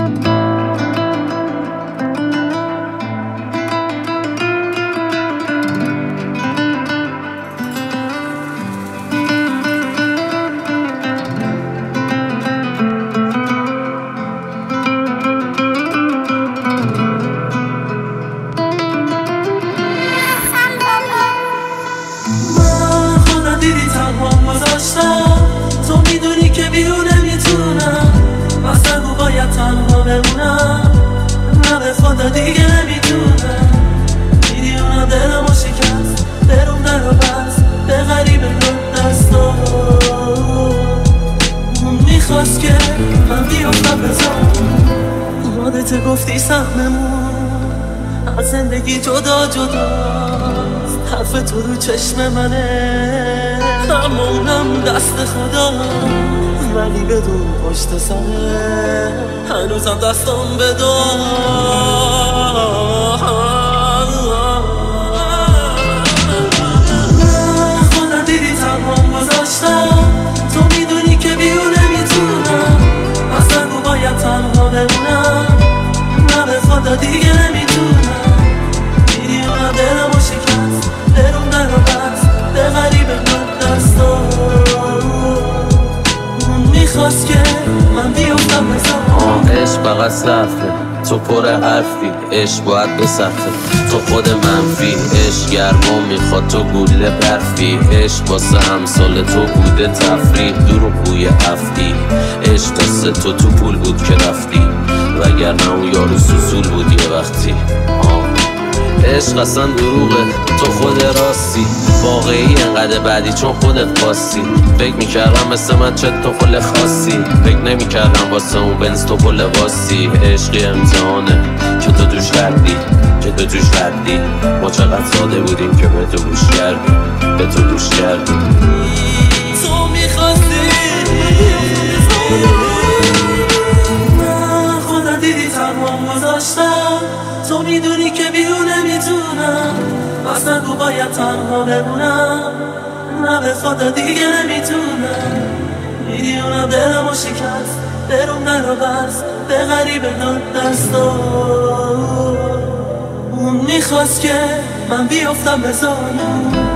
تو میدونی که بیرون نمیتونم، بس نگو باید تنها بمونم، نه به خدا دیگه نمیتونم. میدونم دلمو شکست، دلم درو بس به غریب دستا. اون میخواست که من بیافتم بزام، یادت گفتی سهممون از زندگی جدا جداست. حرف تو رو چشم منه، اما اونم دست خدا، ولی بدون پشت سره هنوزم دستم بدار. خودم دیدی تنهام گذاشتم، تو میدونی که بیرون نمیتونم، اصلا نگو باید تنها بمونم، نه به خدا دیگه نمیتونم. میدونم دلمو شکست، دلم درو بست به غریب دستا. اون میخواست که من بیافتم بزام. عشق فقط صرفه، تو پر حرفی، عشق باید بسخته، تو خود منفی. عشق گرما میخواد، تو گوله برفی. عشق واسه همسال تو بوده تفریح، دور و بوی افتی. عشق دست تو پول بود که رفتی، وگرنه اون یارو سوسول بود یه وقتی. عشق اصلا دروغه، تو خود راستی، واقعی انقدر بعدی چون خودت خواستی. فکر میکردم مثل من چه تو خل خاصی، فکر نمیکردم واسه اون بنز تو پل واسی. عشقی امتحانه که تو توش ردی، ما چقدر ساده بودیم که به تو گوش کردیم، به تو گوش کردیم. تو میخواستی من خودم دیدی تنهام گذاشتم، تو میدونی که بیرون نمیتونم، بس نگو باید تنها بمونم، نه به خدا دیگه نمیتونم. میدونم دلمو شکست، دلم درو بست به غریب دستا. اون میخواست که من بیافتم بزانم.